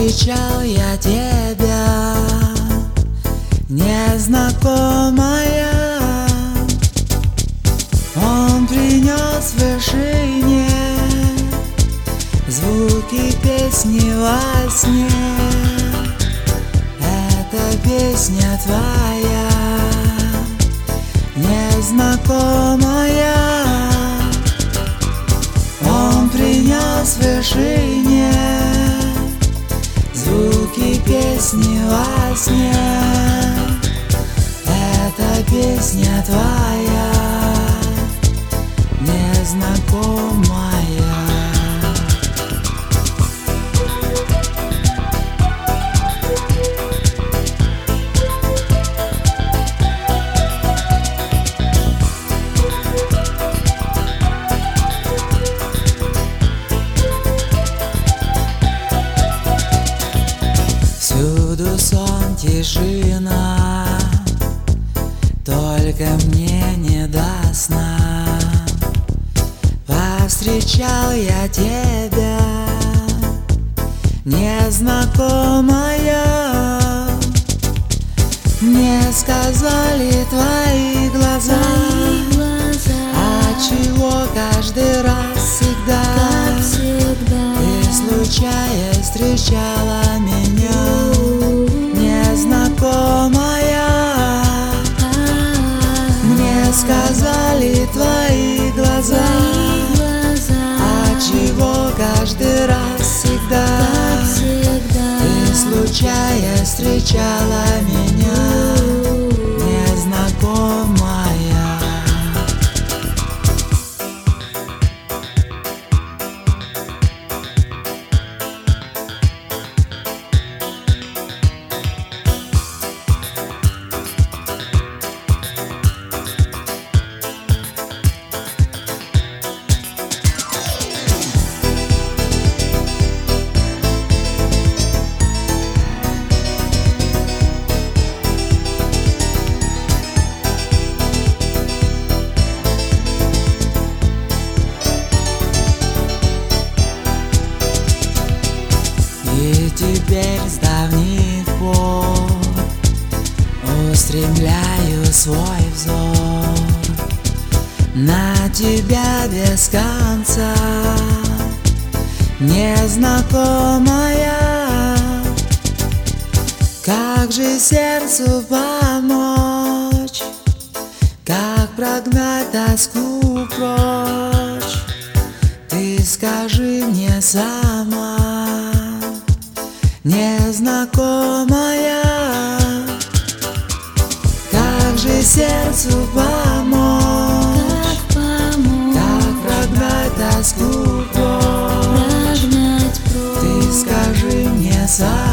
Повстречал я тебя, незнакомая. Он принес в вышине звуки песни во сне. Это песня твоя, незнакомая. Он принес в вышине звуки песни во сне. Это песня твоя, незнакомая. Всюду сон, тишина, только мне не до сна. Повстречал я тебя, незнакомая. Мне сказали твои глаза, отчего каждый раз всегда ты случайно встречала меня, незнакомая. Мне сказали твои глаза, отчего каждый раз всегда ты случайно встречала меня, незнакомая. И теперь с давних пор устремляю свой взор на тебя без конца, незнакомая. Как же сердцу помочь, как прогнать тоску прочь? Ты скажи мне сама, незнакомая. Как же сердцу помочь, как прогнать тоску прочь? Ты скажи мне сама.